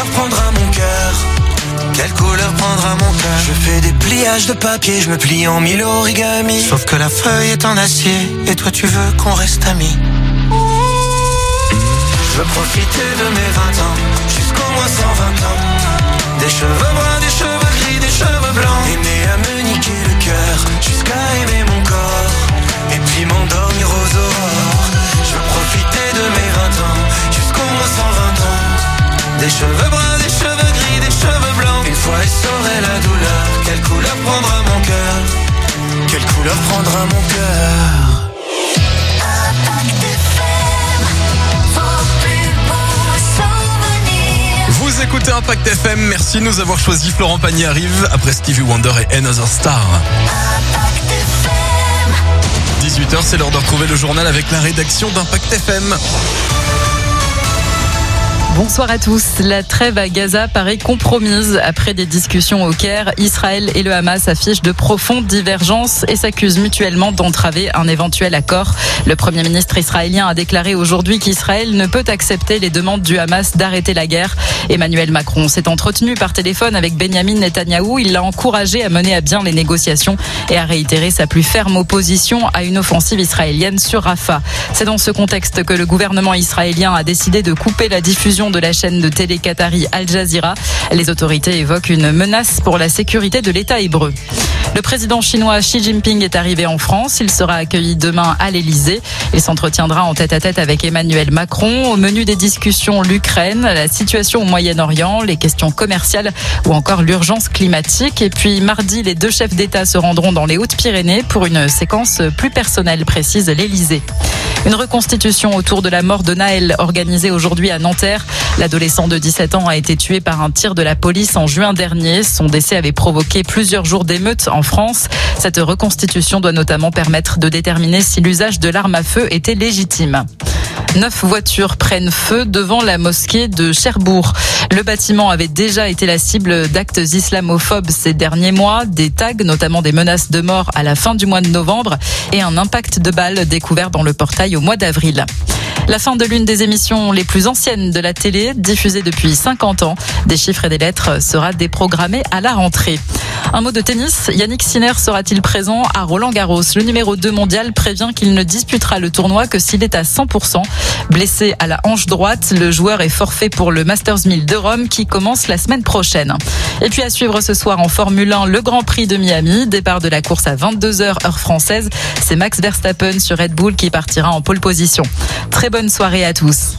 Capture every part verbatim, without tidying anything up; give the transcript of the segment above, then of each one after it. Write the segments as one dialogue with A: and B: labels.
A: couleur prendra mon cœur? Quelle couleur prendra mon cœur? Je fais des pliages de papier, je me plie en mille origami. Sauf que la feuille est en acier, et toi tu veux qu'on reste amis. Je veux profiter de mes vingt ans, jusqu'au moins cent vingt ans. Des cheveux bruns, des cheveux gris, des cheveux blancs. Aimer à me niquer le cœur, jusqu'à aimer mon corps. Et puis m'endormir aux aurores. Je veux profiter de mes vingt ans, jusqu'au moins cent vingt ans. Des cheveux bruns, des cheveux gris, des cheveux blancs. Une fois il saurait la douleur. Quelle couleur prendra mon cœur? Quelle couleur prendra mon cœur?
B: Vous écoutez Impact F M, merci de nous avoir choisi. Florent Pagny arrive après Stevie Wonder et Another Star. dix-huit heures, c'est l'heure de retrouver le journal avec la rédaction d'Impact F M.
C: Bonsoir à tous. La trêve à Gaza paraît compromise. Après des discussions au Caire, Israël et le Hamas affichent de profondes divergences et s'accusent mutuellement d'entraver un éventuel accord. Le Premier ministre israélien a déclaré aujourd'hui qu'Israël ne peut accepter les demandes du Hamas d'arrêter la guerre. Emmanuel Macron s'est entretenu par téléphone avec Benyamin Netanyahou. Il l'a encouragé à mener à bien les négociations et à réitérer sa plus ferme opposition à une offensive israélienne sur Rafah. C'est dans ce contexte que le gouvernement israélien a décidé de couper la diffusion de la chaîne de télé qatari Al Jazeera. Les autorités évoquent une menace pour la sécurité de l'État hébreu. Le président chinois Xi Jinping est arrivé en France. Il sera accueilli demain à l'Élysée. Il s'entretiendra en tête-à-tête avec Emmanuel Macron. Au menu des discussions, l'Ukraine, la situation au Moyen-Orient, les questions commerciales ou encore l'urgence climatique. Et puis mardi, les deux chefs d'État se rendront dans les Hautes-Pyrénées pour une séquence plus personnelle, précise l'Élysée. Une reconstitution autour de la mort de Naël organisée aujourd'hui à Nanterre. L'adolescent de dix-sept ans a été tué par un tir de la police en juin dernier. Son décès avait provoqué plusieurs jours d'émeutes en France. Cette reconstitution doit notamment permettre de déterminer si l'usage de l'arme à feu était légitime. Neuf voitures prennent feu devant la mosquée de Cherbourg. Le bâtiment avait déjà été la cible d'actes islamophobes ces derniers mois, des tags, notamment des menaces de mort à la fin du mois de novembre et un impact de balles découvert dans le portail au mois d'avril. La fin de l'une des émissions les plus anciennes de la télé, diffusée depuis cinquante ans. Des chiffres et des lettres sera déprogrammée à la rentrée. Un mot de tennis, Yannick Sinner sera-t-il présent à Roland-Garros? Le numéro deux mondial prévient qu'il ne disputera le tournoi que s'il est à cent pour cent. Blessé à la hanche droite, le joueur est forfait pour le Masters mille de Rome qui commence la semaine prochaine. Et puis à suivre ce soir en Formule un, le Grand Prix de Miami. Départ de la course à vingt-deux heures heure française. C'est Max Verstappen sur Red Bull qui partira en pole position. Très bonne soirée à tous.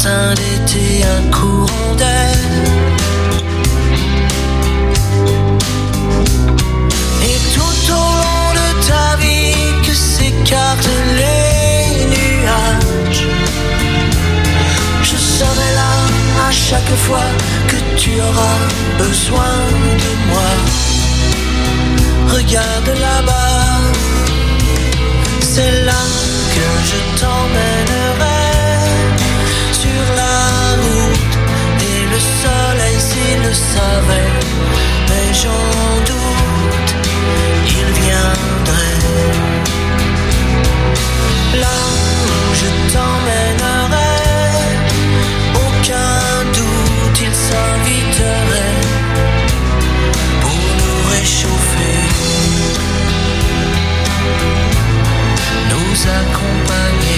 A: matin d'été, un courant d'air. Et tout au long de ta vie que s'écartent les nuages, je serai là à chaque fois que tu auras besoin de moi. Regarde là-bas, c'est là que je t'emmènerai sur la route. Et le soleil s'il le savait, mais j'en doute, il viendrait. Là où je t'emmènerai, aucun doute il s'inviterait pour nous réchauffer, nous accompagner.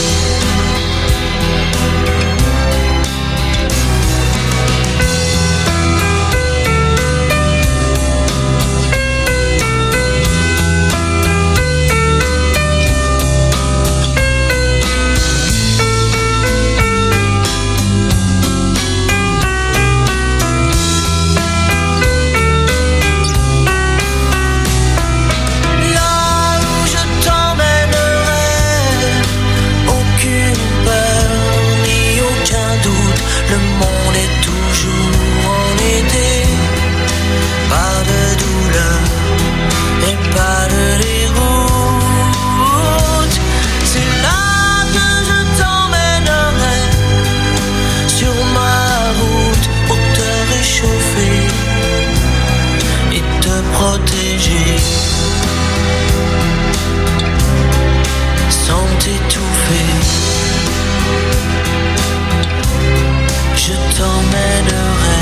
A: Protéger sans t'étouffer, je t'emmènerai.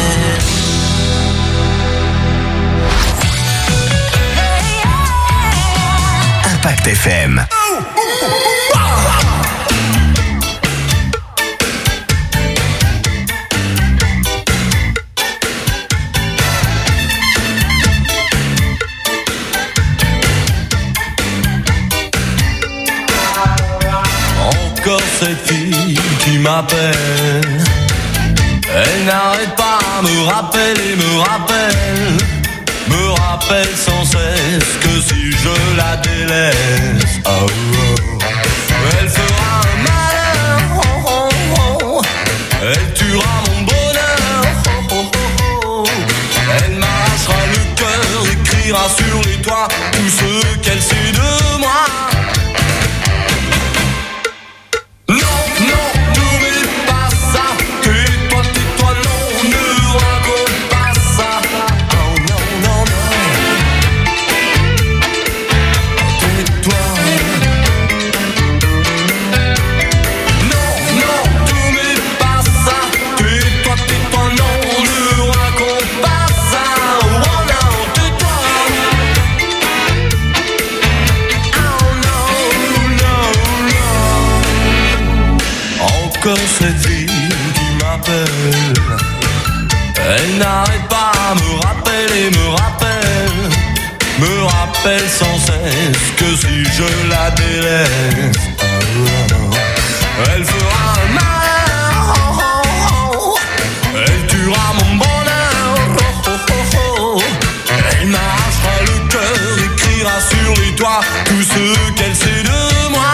D: Impact F M.
E: Cette fille qui m'appelle, elle n'arrête pas, me rappelle et me rappelle, me rappelle sans cesse que si je la délaisse, oh, oh, elle fera un malheur, oh, oh, oh, elle tuera mon bonheur, oh, oh, oh, oh, elle m'arrachera le cœur, écrira sur les toits tout ce qu'elle sait de moi. Encore cette fille qui m'appelle, elle n'arrête pas, me rappelle et me rappelle, me rappelle sans cesse que si je la délaisse, elle fera un malheur, oh, oh, oh, elle tuera mon bonheur, oh, oh, oh, oh, elle m'arrachera le cœur, écrira sur les toits tout ce qu'elle sait de moi.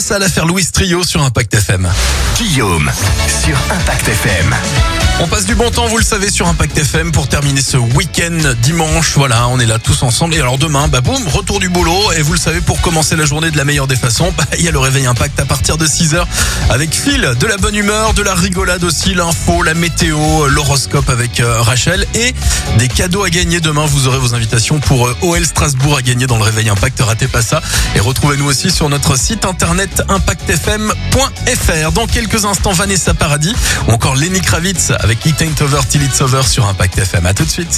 B: place à l'affaire Louis Trio sur Impact F M.
D: Guillaume sur Impact F M.
B: On passe du bon temps, vous le savez, sur Impact F M pour terminer ce week-end dimanche. Voilà, on est là tous ensemble. Et alors demain, bah boum, retour du boulot. Et vous le savez, pour commencer la journée de la meilleure des façons, bah il y a le réveil Impact à partir de six heures avec Phil, de la bonne humeur, de la rigolade aussi, l'info, la météo, l'horoscope avec euh, Rachel et des cadeaux à gagner demain. Vous aurez vos invitations pour euh, O L Strasbourg à gagner dans le réveil Impact. Ratez pas ça. Et retrouvez-nous aussi sur notre site internet impact f m point f r. Dans quelques instants, Vanessa Paradis ou encore Lenny Kravitz avec It Ain't Over Till It's Over sur Impact F M. À tout de suite.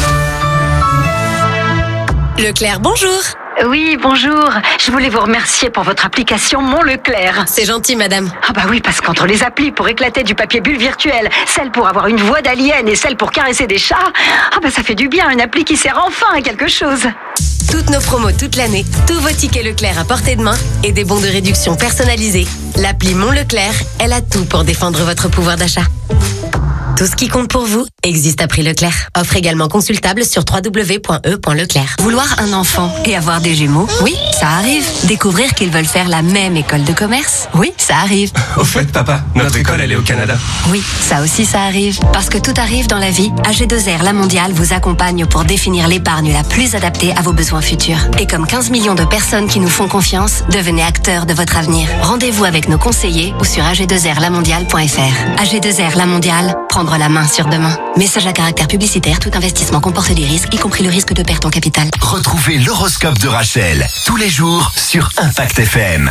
F: Leclerc, bonjour.
G: Oui, bonjour. Je voulais vous remercier pour votre application Mon Leclerc.
F: C'est gentil, madame.
G: Ah bah oui, parce qu'entre les applis pour éclater du papier bulle virtuel, celle pour avoir une voix d'alien et celle pour caresser des chats, ah bah ça fait du bien, une appli qui sert enfin à quelque chose.
F: Toutes nos promos toute l'année, tous vos tickets Leclerc à portée de main et des bons de réduction personnalisés. L'appli Mon Leclerc, elle a tout pour défendre votre pouvoir d'achat. Tout ce qui compte pour vous existe à prix Leclerc. Offre également consultable sur w w w point e point leclerc.
H: Vouloir un enfant et avoir des jumeaux, oui, ça arrive. Découvrir qu'ils veulent faire la même école de commerce, oui, ça arrive.
I: Au fait, papa, notre école, elle est au Canada.
H: Oui, ça aussi, ça arrive. Parce que tout arrive dans la vie, A G deux R La Mondiale vous accompagne pour définir l'épargne la plus adaptée à vos besoins futurs. Et comme quinze millions de personnes qui nous font confiance, devenez acteurs de votre avenir. Rendez-vous avec nos conseillers ou sur a g deux r la mondiale point f r. A G deux R La Mondiale, prendre la main sur demain. Message à caractère publicitaire, tout investissement comporte des risques, y compris le risque de perte en capital.
D: Retrouvez l'horoscope de Rachel tous les jours sur Impact F M.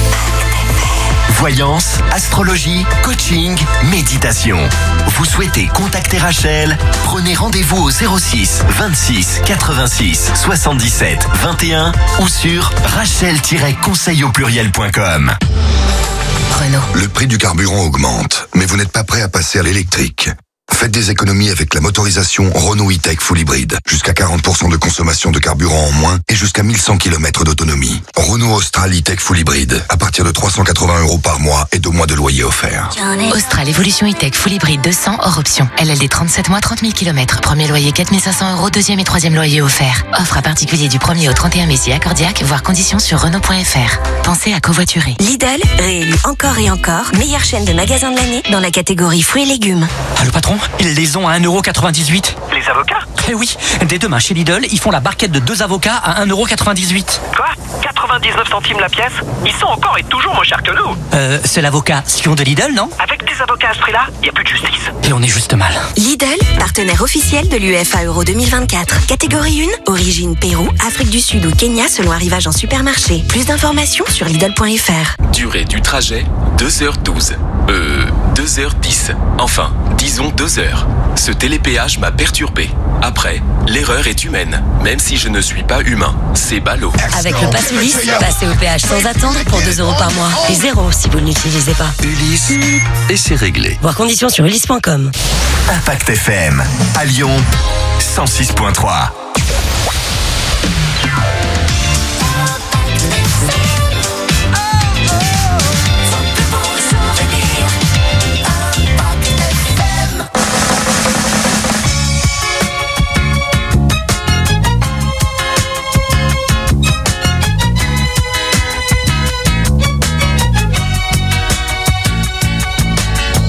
D: Voyance, astrologie, coaching, méditation. Vous souhaitez contacter Rachel? Prenez rendez-vous au zéro six vingt-six quatre-vingt-six soixante-dix-sept vingt et un ou sur rachel tiret conseil au pluriel point com.
H: Renault.
J: Le prix du carburant augmente, mais vous n'êtes pas prêt à passer à l'électrique. Faites des économies avec la motorisation Renault E-Tech Full Hybrid. Jusqu'à quarante pour cent de consommation de carburant en moins et jusqu'à mille cent kilomètres d'autonomie. Renault Austral E-Tech Full Hybrid. À partir de trois cent quatre-vingts euros par mois et deux mois de loyer offert.
K: Austral Evolution E-Tech Full Hybrid deux cents hors option. L L D trente-sept mois, trente mille kilomètres. Premier loyer quatre mille cinq cents euros. Deuxième et troisième loyer offert. Offre à particulier du premier au trente et un mai si accordiaque. Voire conditions sur Renault point f r. Pensez à covoiturer.
L: Lidl, réélu encore et encore meilleure chaîne de magasins de l'année dans la catégorie fruits et légumes.
M: Ah, le patron, ils les ont à un euro quatre-vingt-dix-huit.
N: Les avocats?
M: Eh oui, dès demain chez Lidl, ils font la barquette de deux avocats à un euro quatre-vingt-dix-huit.
N: Quoi? quatre-vingt-dix-neuf centimes la pièce? Ils sont encore et toujours moins chers que nous.
M: Euh, c'est l'avocat Sion de Lidl, non?
N: Avec des avocats à ce prix-là, il n'y a plus de justice.
M: Et on est juste mal.
L: Lidl, partenaire officiel de l'U E F A Euro deux mille vingt-quatre. Catégorie un, origine Pérou, Afrique du Sud ou Kenya selon arrivage en supermarché. Plus d'informations sur lidl point f r.
O: Durée du trajet, deux heures douze. Euh, deux heures dix. Enfin, disons deux heures. Ce télépéage m'a perturbé. Après, l'erreur est humaine, même si je ne suis pas humain. C'est ballot.
F: Avec le Pass Ulysse, passez au péage sans attendre pour deux euros par mois. Et zéro si vous ne l'utilisez pas.
D: Ulysse, et c'est réglé.
F: Voir conditions sur ulysse point com.
D: Impact F M, à Lyon, cent six point trois.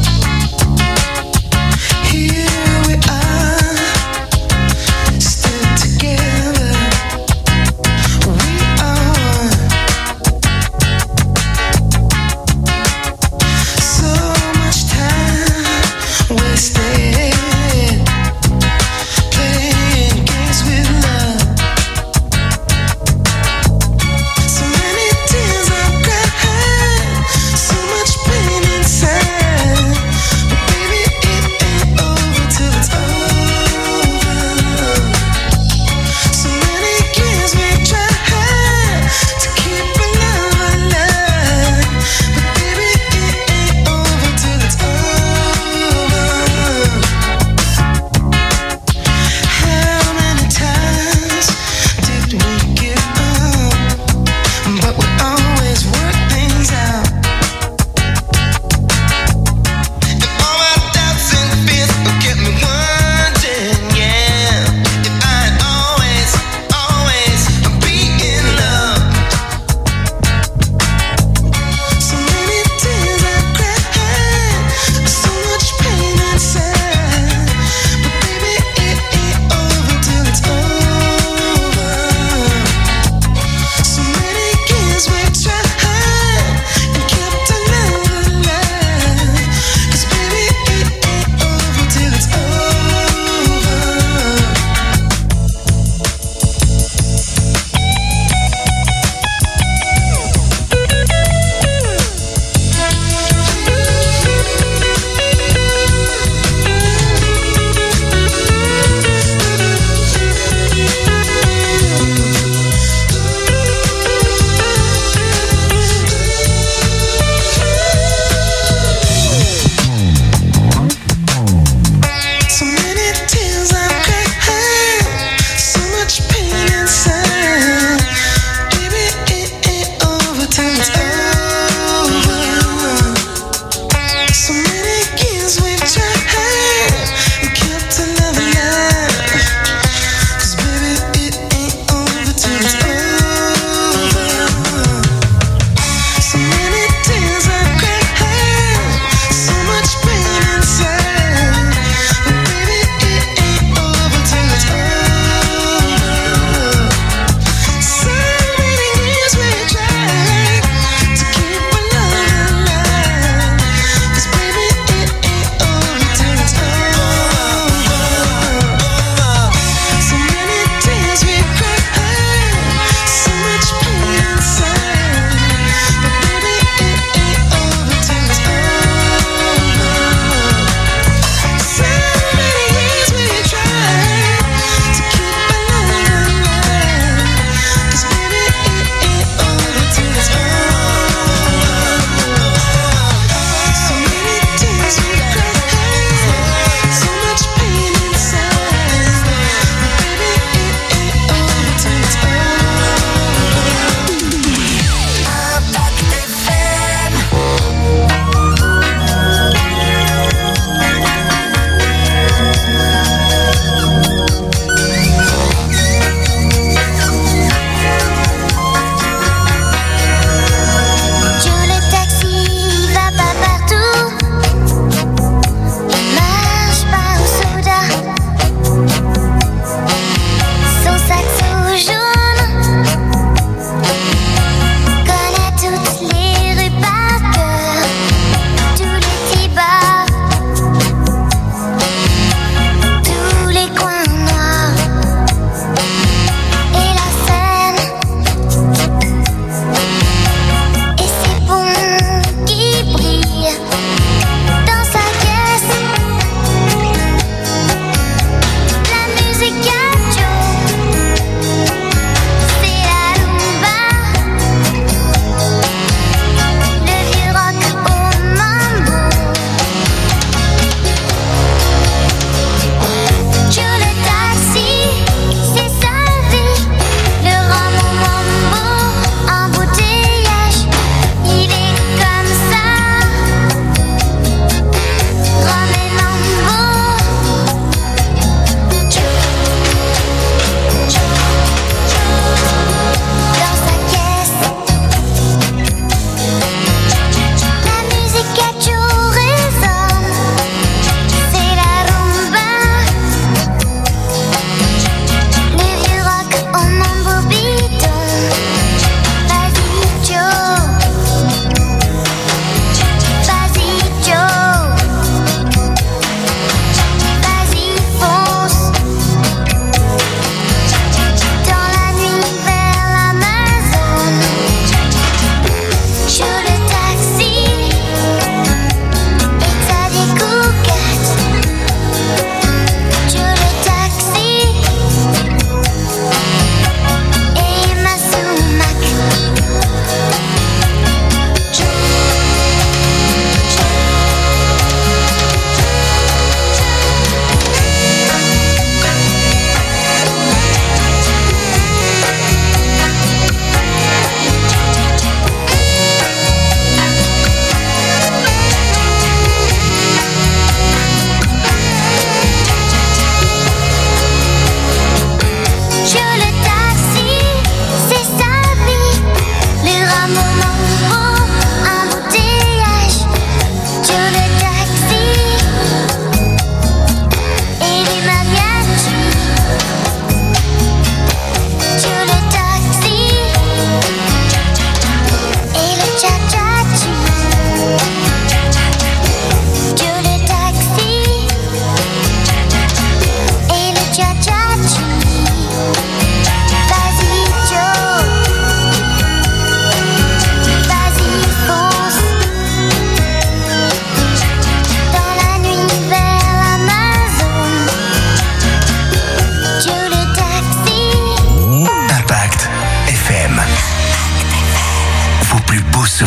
A: Here we are, still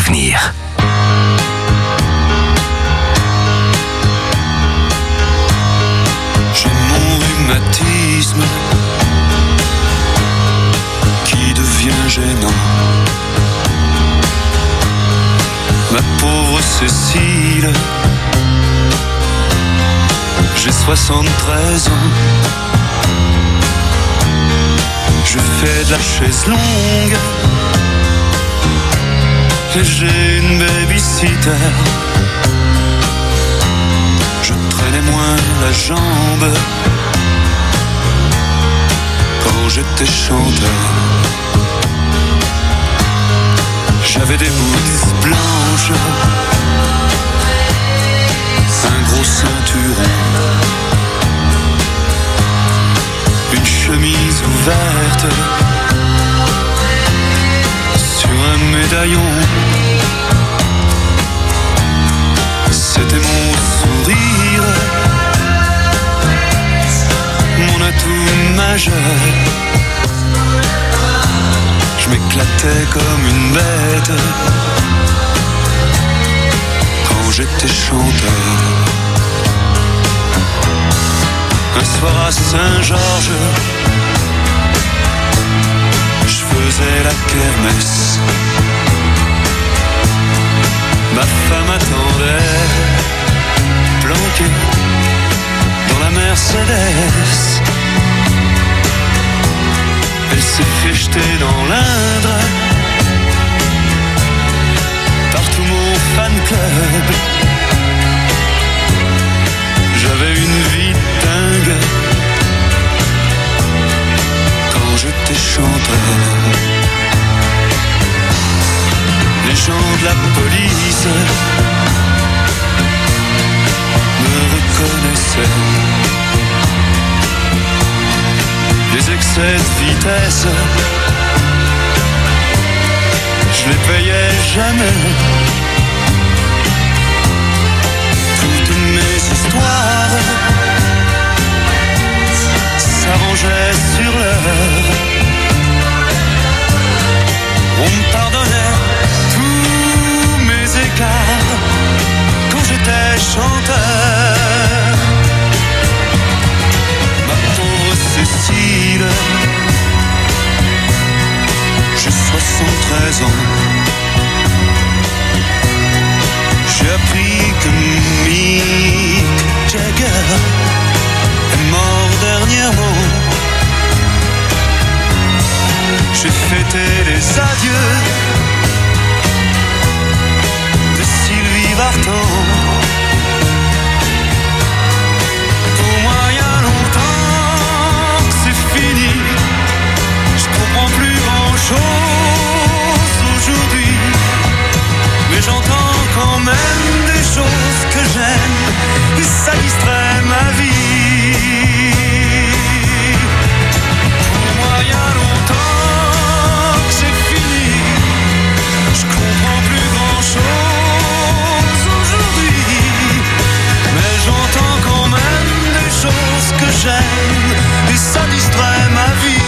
D: l'avenir.
A: J'ai mon rhumatisme qui devient gênant. Ma pauvre Cécile, j'ai soixante-treize ans. Je fais de la chaise longue et j'ai une babysitter. Je traînais moins la jambe quand j'étais chanteur. J'avais des boots blanches, un gros ceinturon, une chemise ouverte sur un médaillon. C'était mon sourire, mon atout majeur. Je m'éclatais comme une bête quand j'étais chanteur. Un soir à Saint-Georges, je faisais la kermesse. Ma femme attendait, planquée dans la Mercedes. Elle s'est fait jeter dans l'Indre par tout mon fan club. J'avais une vie dingue quand j'étais chanteur. Les gens de la police me reconnaissaient. Les excès de vitesse, je les payais jamais. Toutes mes histoires s'arrangeaient sur l'heure. On me pardonnait tous mes écarts quand j'étais chanteur. Ma pauvre Cécile, j'ai soixante-treize ans. J'ai appris que Mick Jagger est mort dernièrement. J'ai fêté les adieux de Sylvie Vartan. Pour moi, il y a longtemps que c'est fini. Je comprends plus grand-chose aujourd'hui, mais j'entends quand même des choses que j'aime et ça distrait ma vie. Pour moi, il y a longtemps que c'est fini. Je comprends plus grand-chose aujourd'hui, mais j'entends quand même des choses que j'aime et ça distrait ma vie.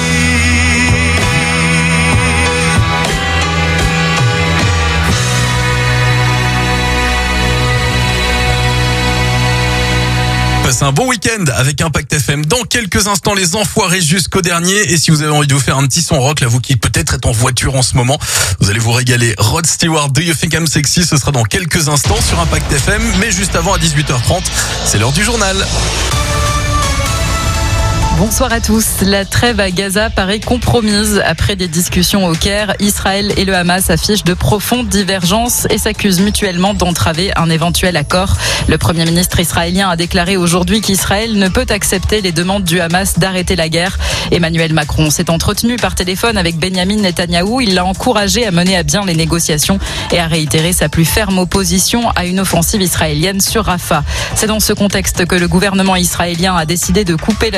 B: Passez un bon week-end avec Impact F M. Dans quelques instants, les enfoirés jusqu'au dernier. Et si vous avez envie de vous faire un petit son rock, là, vous qui peut-être êtes en voiture en ce moment, vous allez vous régaler. Rod Stewart, Do You Think I'm Sexy? Ce sera dans quelques instants sur Impact F M. Mais juste avant, à dix-huit heures trente, c'est l'heure du journal.
C: Bonsoir à tous. La trêve à Gaza paraît compromise. Après des discussions au Caire, Israël et le Hamas affichent de profondes divergences et s'accusent mutuellement d'entraver un éventuel accord. Le Premier ministre israélien a déclaré aujourd'hui qu'Israël ne peut accepter les demandes du Hamas d'arrêter la guerre. Emmanuel Macron s'est entretenu par téléphone avec Benyamin Netanyahou. Il l'a encouragé à mener à bien les négociations et à réitérer sa plus ferme opposition à une offensive israélienne sur Rafah. C'est dans ce contexte que le gouvernement israélien a décidé de couper la diffusion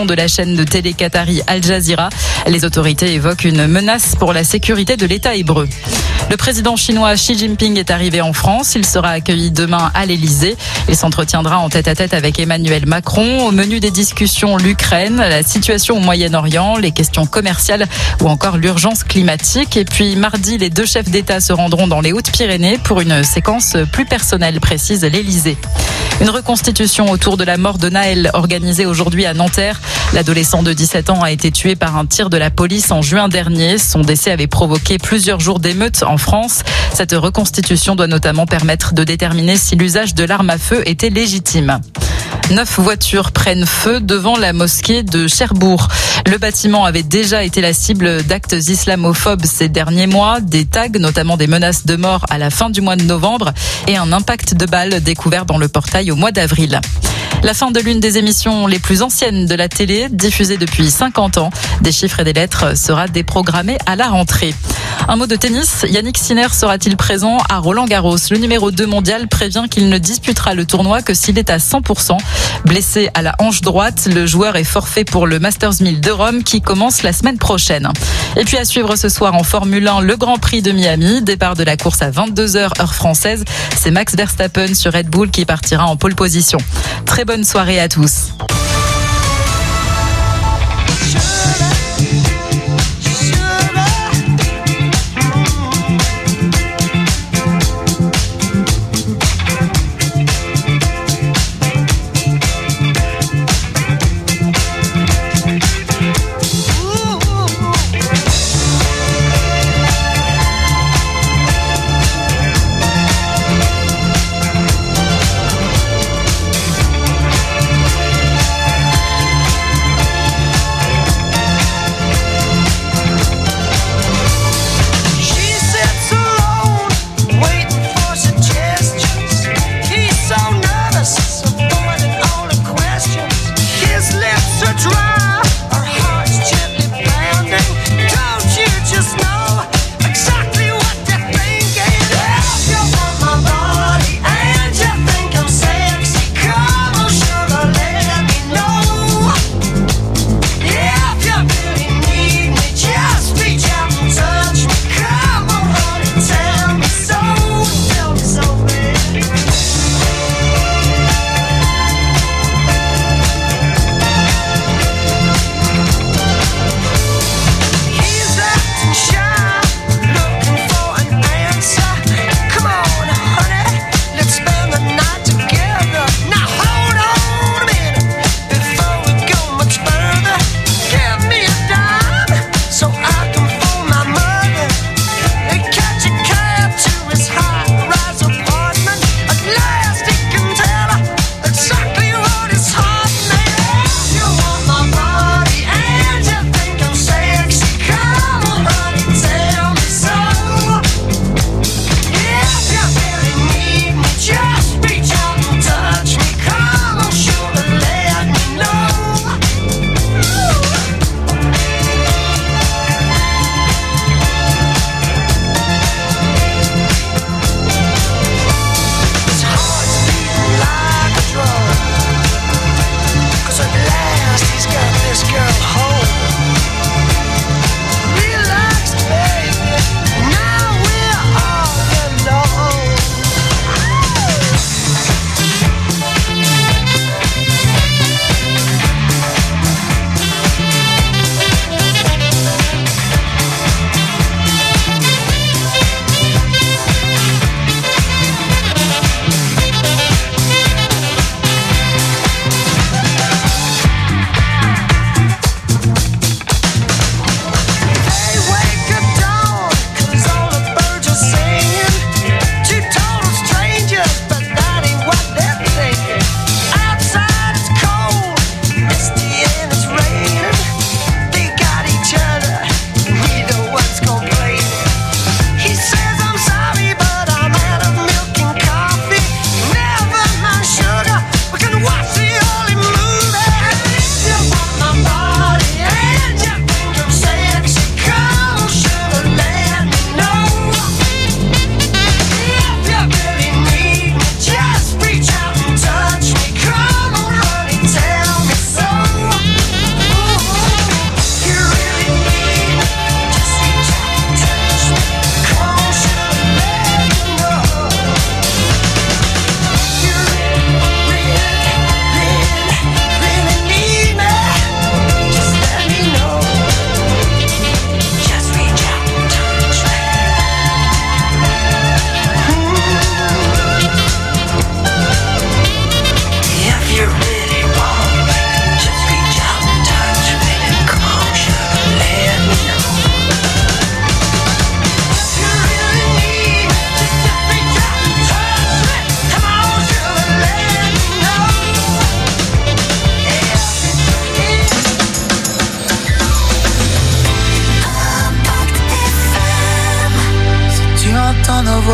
C: diffusion de la chaîne de télé qatari Al Jazeera. Les autorités évoquent une menace pour la sécurité de l'État hébreu. Le président chinois Xi Jinping est arrivé en France. Il sera accueilli demain à l'Élysée. Il s'entretiendra en tête-à-tête avec Emmanuel Macron. Au menu des discussions, l'Ukraine, la situation au Moyen-Orient, les questions commerciales ou encore l'urgence climatique. Et puis mardi, les deux chefs d'État se rendront dans les Hautes-Pyrénées pour une séquence plus personnelle, précise l'Élysée. Une reconstitution autour de la mort de Naël organisée aujourd'hui à Nanterre. L'adolescent de dix-sept ans a été tué par un tir de la police en juin dernier. Son décès avait provoqué plusieurs jours d'émeutes en France. Cette reconstitution doit notamment permettre de déterminer si l'usage de l'arme à feu était légitime. Neuf voitures prennent feu devant la mosquée de Cherbourg. Le bâtiment avait déjà été la cible d'actes islamophobes ces derniers mois, des tags, notamment des menaces de mort à la fin du mois de novembre et un impact de balles découvert dans le portail au mois d'avril. La fin de l'une des émissions les plus anciennes de la télé, diffusée depuis cinquante ans. Des chiffres et des lettres sera déprogrammée à la rentrée. Un mot de tennis, Yannick Sinner sera-t-il présent à Roland-Garros? Le numéro deux mondial prévient qu'il ne disputera le tournoi que s'il est à cent pour cent. Blessé à la hanche droite, le joueur est forfait pour le Masters mille de Rome qui commence la semaine prochaine. Et puis à suivre ce soir en Formule un, le Grand Prix de Miami. Départ de la course à vingt-deux heures heure française. C'est Max Verstappen sur Red Bull qui partira en pole position. Très bonne soirée à tous.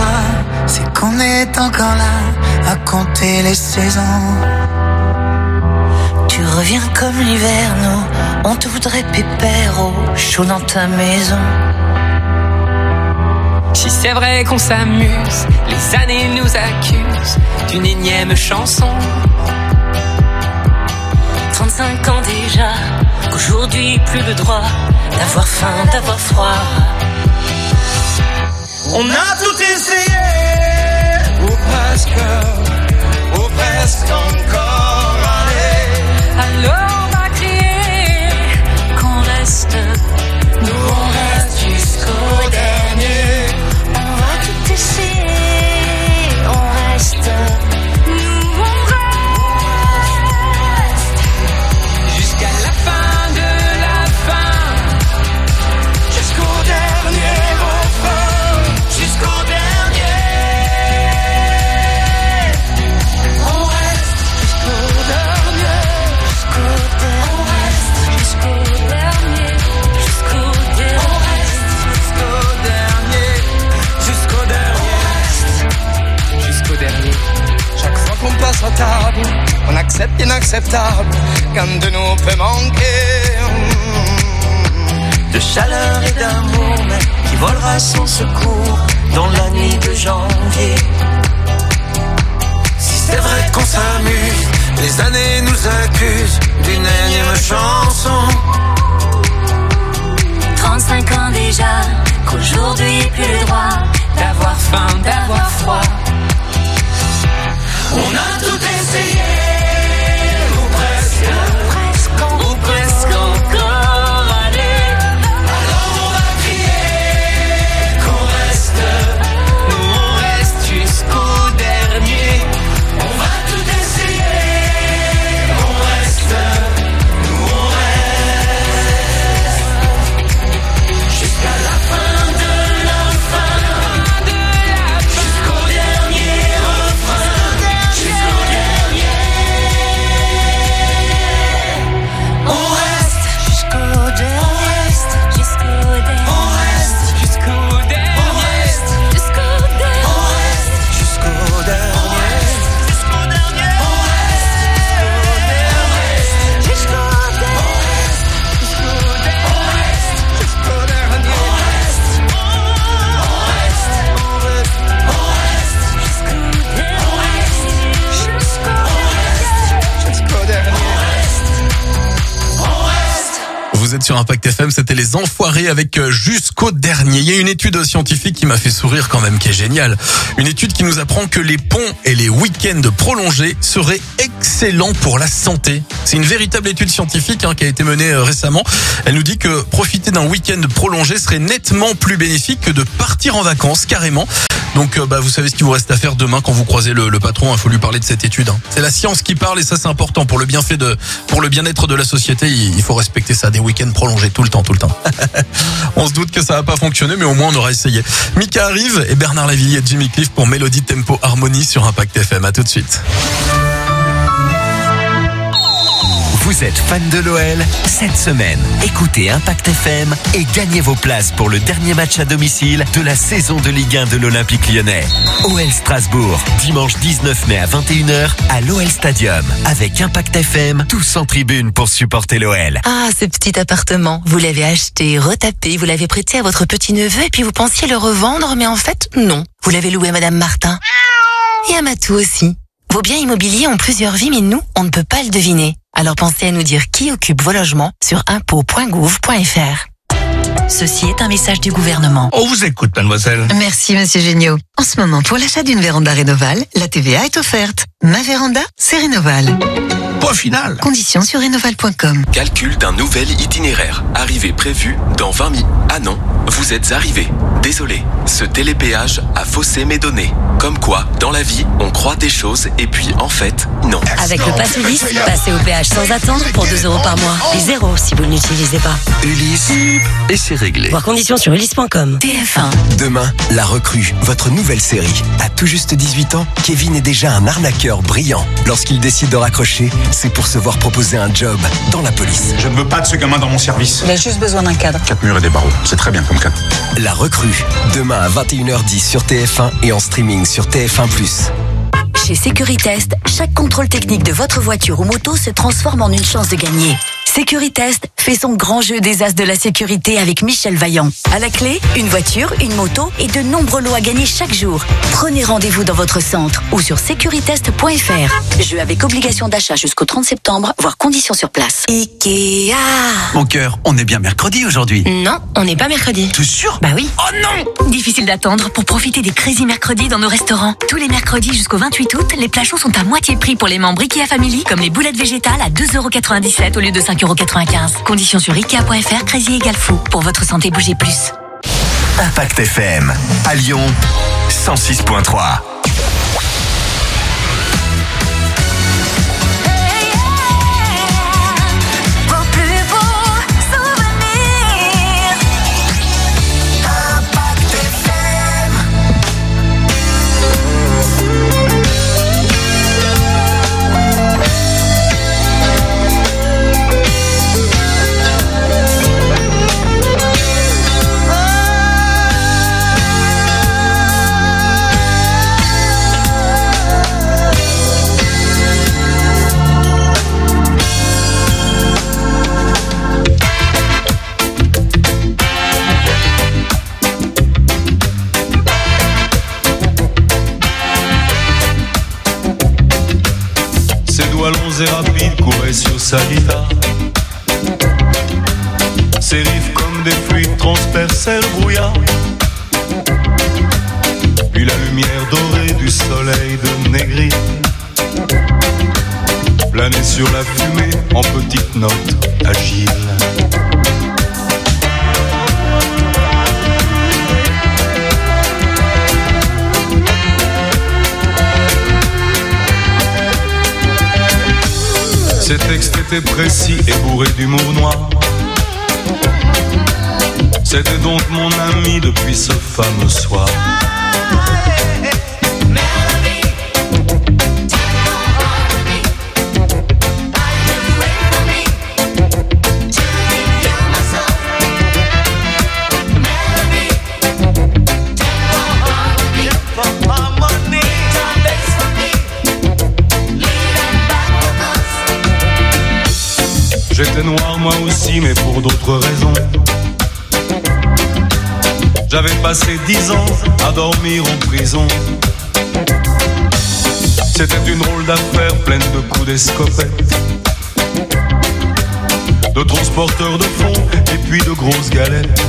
A: c'est qu'on est encore là à compter les saisons. Tu reviens comme l'hiver, nous, on te voudrait pépère au chaud dans ta maison.
P: Si c'est vrai qu'on s'amuse, les années nous accusent d'une énième chanson.
A: trente-cinq ans déjà, qu'aujourd'hui plus le droit d'avoir faim, d'avoir froid. On a tout essayé, ou presque, ou presque encore. Allez, alors on va crier qu'on reste, nous on reste jusqu'au dernier. On va tout essayer, on reste, nous on reste jusqu'à la fin de la fin, jusqu'au dernier refrain, jusqu'au dernier. On reste jusqu'au dernier, jusqu'au dernier, jusqu'au dernier, jusqu'au dernier. On reste jusqu'au dernier, jusqu'au dernier, jusqu'au dernier. Chaque fois qu'on passe à table, on accepte l'inacceptable, qu'un de nous peut manquer. De chaleur et d'amour, mais qui volera sans secours dans la nuit de janvier. Si c'est vrai qu'on s'amuse, les années nous accusent d'une énième chanson. trente-cinq ans déjà, qu'aujourd'hui plus le droit d'avoir faim, d'avoir froid. On a tout essayé, ou presque, presque, ou presque encore. Allez, alors on va crier qu'on reste, nous on reste jusqu'au dernier. On va tout essayer, on reste, nous on reste jusqu'à la fin de la fin, de la fin, jusqu'au dernier refrain.
B: Vous êtes sur Impact F M, c'était les Enfoirés avec Jusqu'au dernier. Il y a une étude scientifique qui m'a fait sourire quand même, qui est géniale. Une étude qui nous apprend que les ponts et les week-ends prolongés seraient excellents pour la santé. C'est une véritable étude scientifique hein, qui a été menée récemment. Elle nous dit que profiter d'un week-end prolongé serait nettement plus bénéfique que de partir en vacances, carrément. Donc bah, vous savez ce qu'il vous reste à faire demain quand vous croisez le, le patron. Il faut lui parler de cette étude. Hein. C'est la science qui parle et ça c'est important pour le bienfait de, pour le bien-être de la société. Il, il faut respecter ça. Des week-ends prolongés tout le temps, tout le temps. On se doute que ça va pas fonctionner, mais au moins on aura essayé. Mika arrive et Bernard Lavilliers et Jimmy Cliff pour Mélodie Tempo Harmonie sur Impact F M. À tout de suite.
D: Vous êtes fan de l'O L? Cette semaine, écoutez Impact F M et gagnez vos places pour le dernier match à domicile de la saison de Ligue un de l'Olympique Lyonnais. O L Strasbourg, dimanche dix-neuf mai à vingt et une heures à l'O L Stadium. Avec Impact F M, tous en tribune pour supporter l'O L.
K: Ah, ce petit appartement, vous l'avez acheté, retapé, vous l'avez prêté à votre petit-neveu et puis vous pensiez le revendre, mais en fait, non. Vous l'avez loué à Madame Martin. Et à Matou aussi. Vos biens immobiliers ont plusieurs vies, mais nous, on ne peut pas le deviner. Alors pensez à nous dire qui occupe vos logements sur impôts point gouv point f r. Ceci est un message du gouvernement.
Q: On vous écoute, mademoiselle.
K: Merci, monsieur Géniaud. En ce moment, pour l'achat d'une véranda Rénoval, la T V A est offerte. Ma véranda, c'est Rénoval.
Q: Point final.
K: Conditions sur rénoval point com.
O: Calcul d'un nouvel itinéraire. Arrivée prévue dans vingt minutes. Ah non, vous êtes arrivé. Désolé, ce télépéage a faussé mes données. Comme quoi, dans la vie, on croit des choses et puis en fait, non.
F: Avec le Pass Ulysse, passez au péage sans attendre pour deux euros par mois. Et zéro si vous ne l'utilisez pas.
D: Ulysse, et c'est réglé.
F: Voir conditions sur ulysse point com.
K: T F un.
D: Demain, La Recrue, votre nouvelle série. À tout juste dix-huit ans, Kevin est déjà un arnaqueur brillant. Lorsqu'il décide de raccrocher,
R: c'est pour se voir proposer un job dans la police.
S: Je ne veux pas de ce gamin dans mon service.
T: Il a juste besoin d'un cadre.
S: Quatre murs et des barreaux, c'est très bien comme cadre.
R: La recrue, demain à vingt et une heures dix sur T F un et en streaming sur T F un plus.
L: Chez Securitest, chaque contrôle technique de votre voiture ou moto se transforme en une chance de gagner. Securitest fait son grand jeu des as de la sécurité avec Michel Vaillant. À la clé, une voiture, une moto et de nombreux lots à gagner chaque jour. Prenez rendez-vous dans votre centre ou sur securitest point f r. Jeu avec obligation d'achat jusqu'au trente septembre, voire conditions sur place. Ikea.
U: Mon cœur, on est bien mercredi aujourd'hui.
K: Non, on n'est pas mercredi.
U: T'es sûr?
K: Bah oui.
U: Oh non!
K: Difficile d'attendre pour profiter des Crazy Mercredis dans nos restaurants. Tous les mercredis jusqu'au vingt-huit août, les plats chauds sont à moitié prix pour les membres Ikea Family, comme les boulettes végétales à deux euros quatre-vingt-dix-sept au lieu de cinq euros quatre-vingt-quinze. Conditions sur ikea point f r. Crazy égale fou. Pour votre santé, bougez plus.
D: Impact F M. À Lyon, cent six point trois.
E: Longs et rapides couraient sur Salita. Ses rives comme des fluides transperçaient le brouillard. Puis la lumière dorée du soleil de Négri planait sur la fumée en petites notes agiles. Ces textes étaient précis et bourrés d'humour noir. C'était donc mon ami depuis ce fameux soir. J'étais noir moi aussi, mais pour d'autres raisons. J'avais passé dix ans à dormir en prison. C'était une drôle d'affaire pleine de coups d'escopette, de transporteurs de fonds et puis de grosses galettes.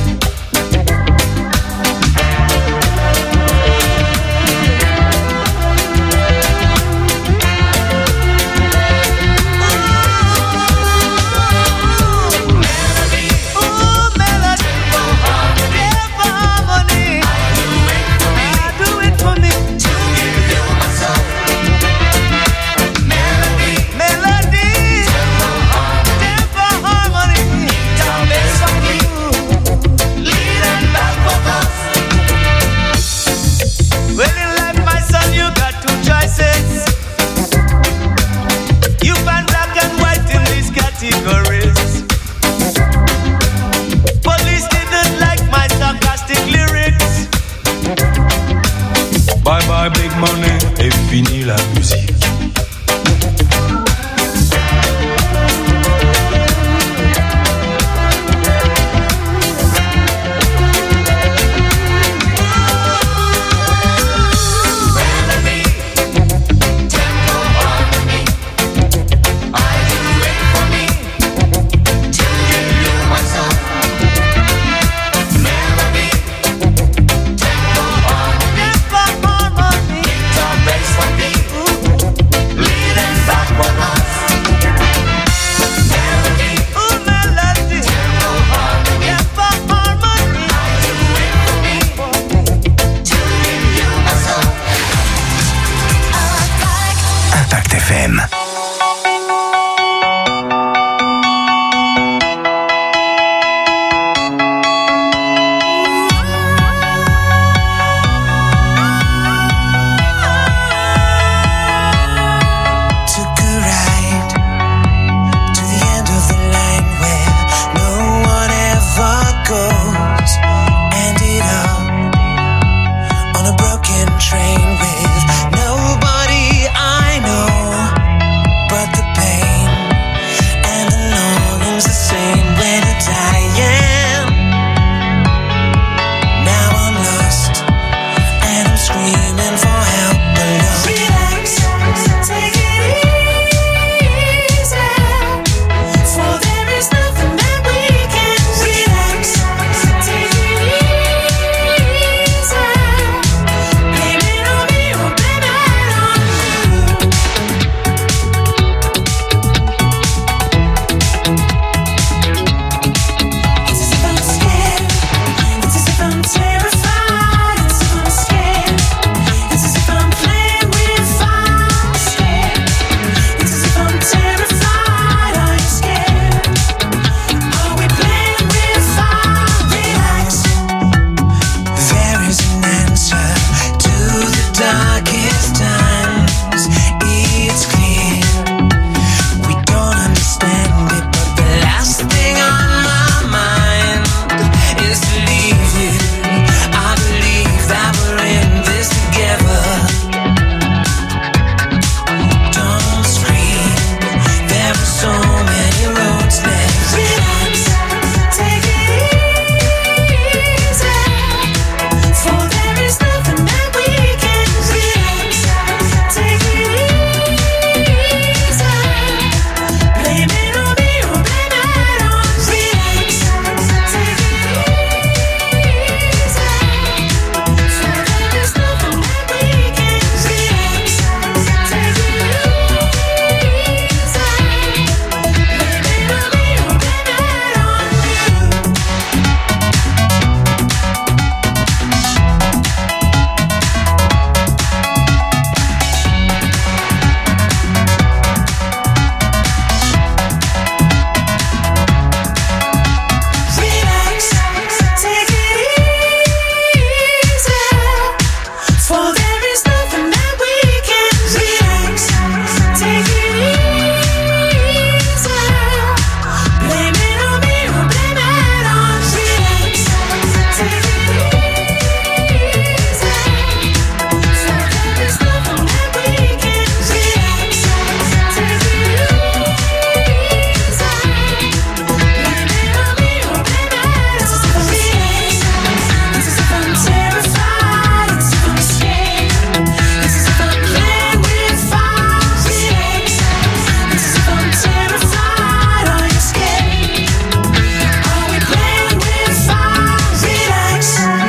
E: Bye bye big money et fini la musique.
A: darkest times, it's clear we don't understand it, but the last thing on my mind is to leave you. I believe that we're in this together. Don't scream, there are so many roads left. Relax, take it easy, for there is nothing that we can. Relax, take it easy, blame it on me or blame it on. Relax, take it easy, for there is nothing that we can. Relax, take it easy, blame it on me or blame it on you. Relax, take it easy, for there is nothing that we can. Relax, take it easy, blame it on me or blame it on. Relax, take it easy, for there is nothing that we can. Relax, take it easy, blame it on me or blame it on. This is if I'm terrified, this is if I'm scared, this is if I'm playing with fire. Relax, this is if I'm terrified, are you scared? Are we playing with fire? Relax.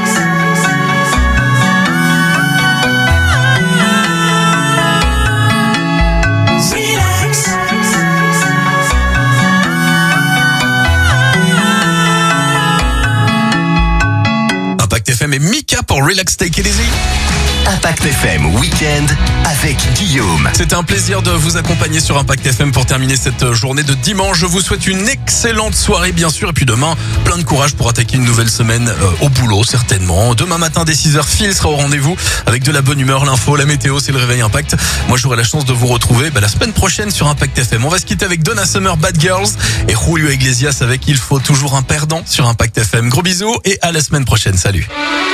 B: Impact F M et Mika pour Relax Take It Easy.
D: Impact F M Week-end avec Guillaume.
B: C'était un plaisir de vous accompagner sur Impact F M pour terminer cette journée de dimanche. Je vous souhaite une excellente soirée bien sûr et puis demain, plein de courage pour attaquer une nouvelle semaine euh, au boulot certainement. Demain matin dès six heures, Phil sera au rendez-vous avec de la bonne humeur, l'info, la météo, c'est le réveil Impact. Moi j'aurai la chance de vous retrouver bah, la semaine prochaine sur Impact F M. On va se quitter avec Donna Summer, Bad Girls et Julio Iglesias avec Il faut toujours un perdant sur Impact F M. Gros bisous et à la semaine prochaine. Salut.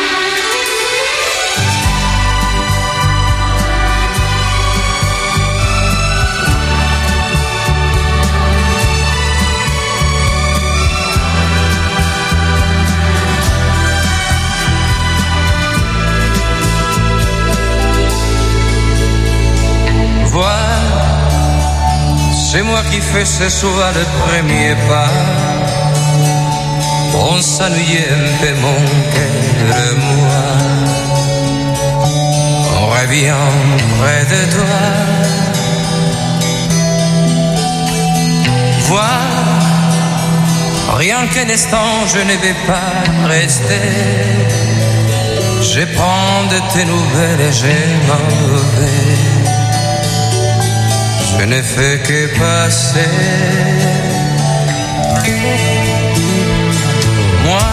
T: Vois, c'est moi qui fais ce soir le premier pas. On s'ennuyait un peu mon cœur et moi. On revient près de toi. Vois, rien qu'un instant je ne vais pas rester. Je prends de tes nouvelles et je m'en vais. Je ne fais que passer. Moi,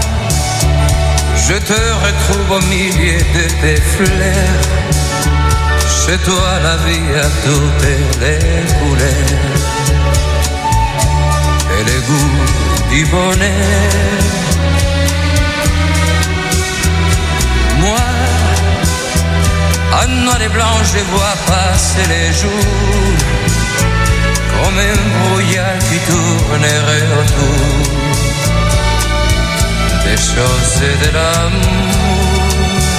T: je te retrouve au milieu de tes fleurs. Chez toi la vie a toutes les couleurs et le goût du bonheur. Moi, en noir et blanc, je vois passer les jours comme un brouillard qui tournerait autour des choses de l'amour.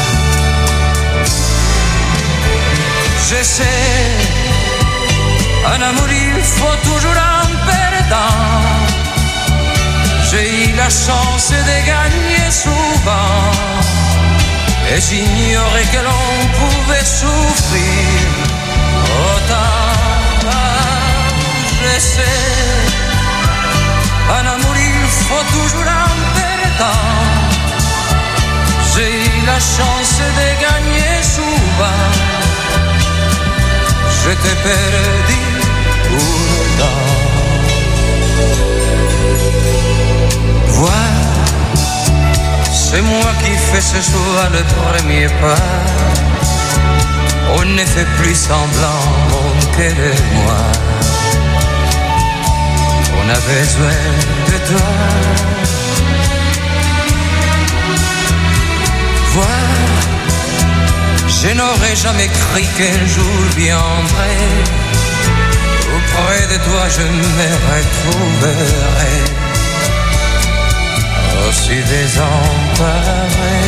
T: Je sais, en amour il faut toujours un perdant. J'ai eu la chance de gagner souvent. Et j'ignorais que l'on pouvait souffrir autant. Je sais, en amour il faut toujours un perdant. J'ai eu la chance de gagner souvent. Je t'ai perdu pourtant. Vois, c'est moi qui fais ce soir le premier pas. ne fais plus semblant, mon cœur et moi. On a besoin de toi. Vois, je n'aurais jamais cru qu'un jour viendrait. Auprès de toi je me retrouverai aussi désemparé.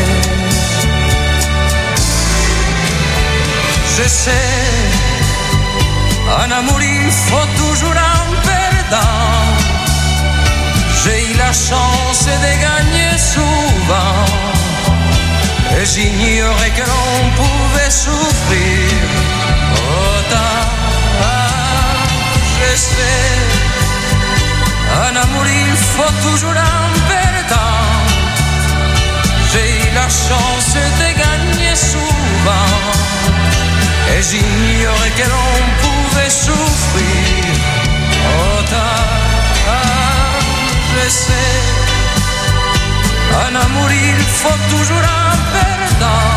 T: Je sais, en amour il faut toujours un perdant. J'ai eu la chance de gagner souvent, et j'ignorais que l'on pouvait souffrir autant. Je sais, en amour il faut toujours un perdant. J'ai eu la chance de gagner souvent, et j'ignorais que l'on pouvait souffrir autant. Je sais, en amour il faut toujours un perdant.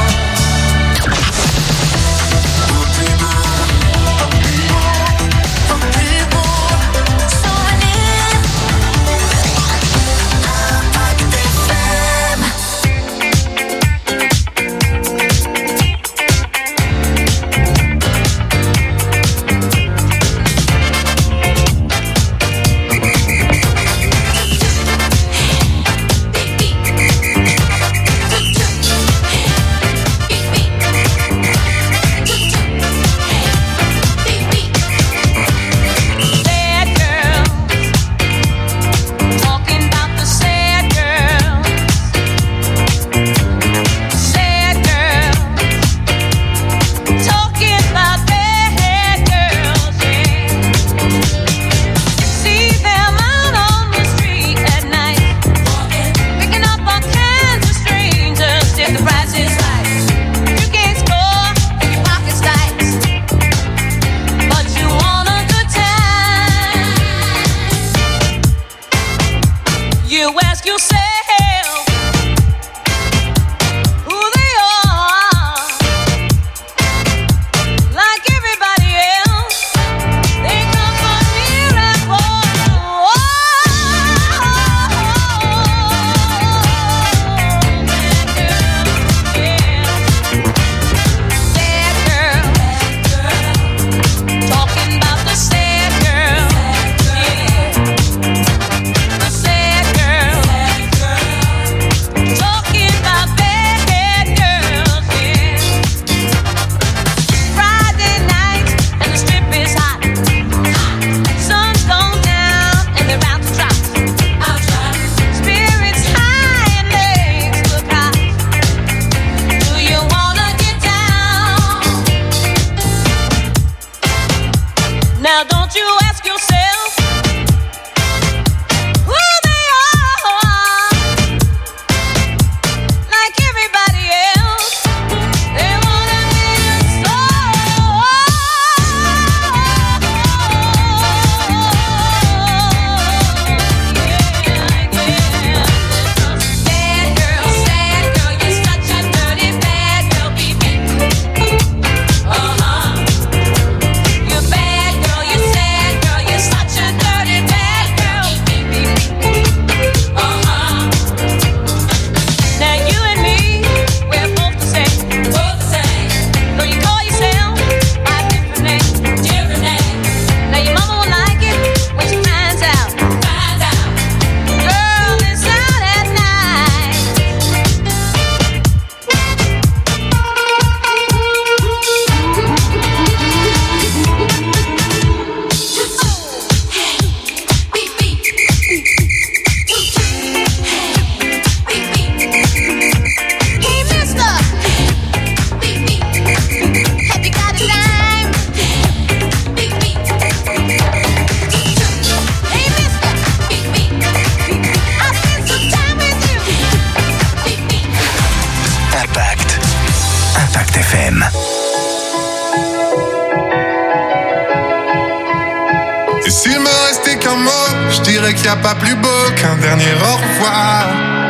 G: qu'il n'y a pas plus beau qu'un dernier au revoir.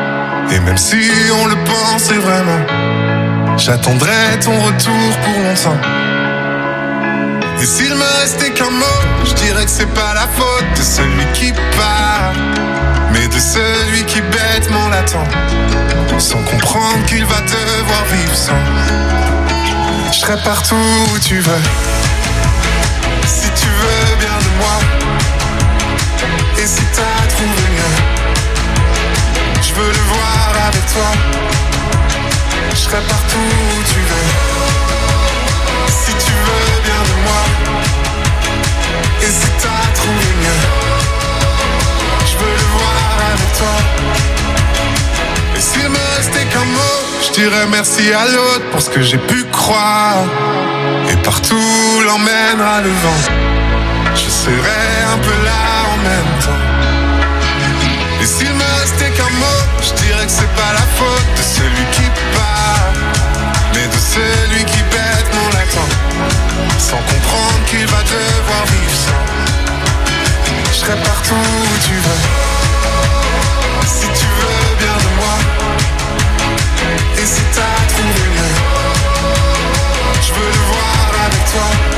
G: Et même si on le pensait vraiment, j'attendrai ton retour pour longtemps. Et s'il me restait qu'un mot, je dirais que c'est pas la faute de celui qui part, mais de celui qui bêtement l'attend, sans comprendre qu'il va devoir vivre sans. Je serai partout où tu veux, si tu veux bien de moi. Et si t'as trouvé mieux, je veux le voir avec toi. Je serai partout où tu veux, si tu veux bien de moi. Et si t'as trouvé mieux, je veux le voir avec toi. Et s'il me restait qu'un mot, je dirais merci à l'autre pour ce que j'ai pu croire. Et partout l'emmènera le vent, je serai un peu là en même temps. Et s'il me restait qu'un mot, je dirais que c'est pas la faute de celui qui part, mais de celui qui bêtement l'attend, sans comprendre qu'il va devoir vivre sans. Je serai partout où tu veux, si tu veux bien de moi. Et si t'as trouvé mieux, je veux le voir avec toi.